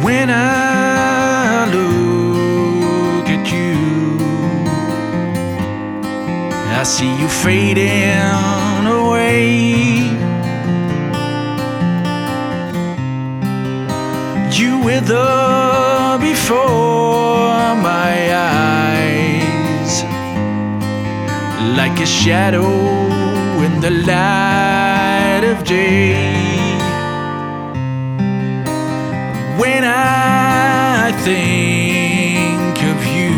When I look at you, I see you fading away. You wither before my eyes, like a shadow in the light of day. When I think of you,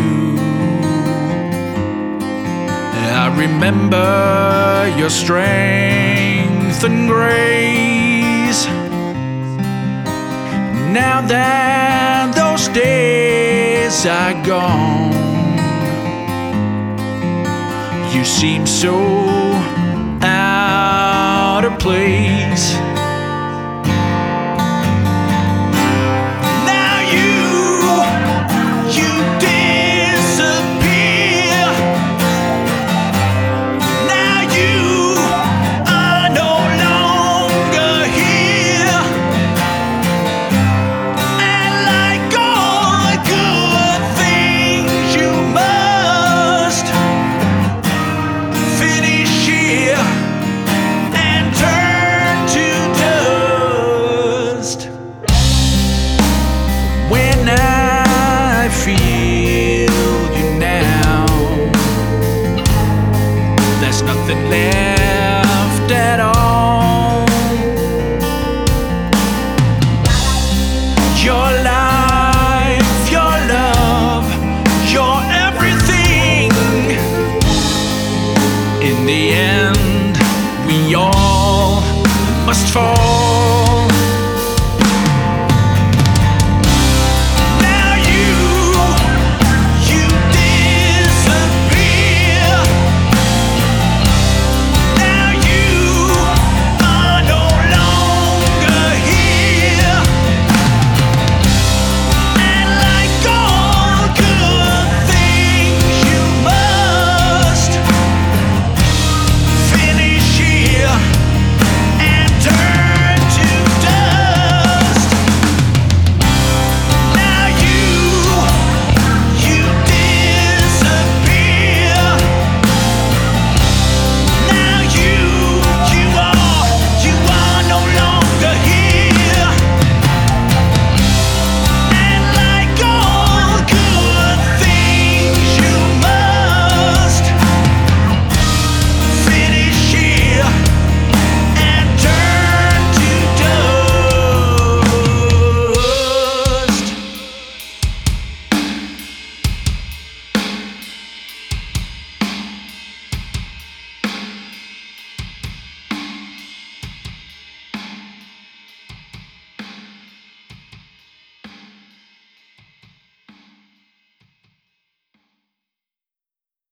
I remember your strength and grace. Now that those days are gone, you seem so out of place.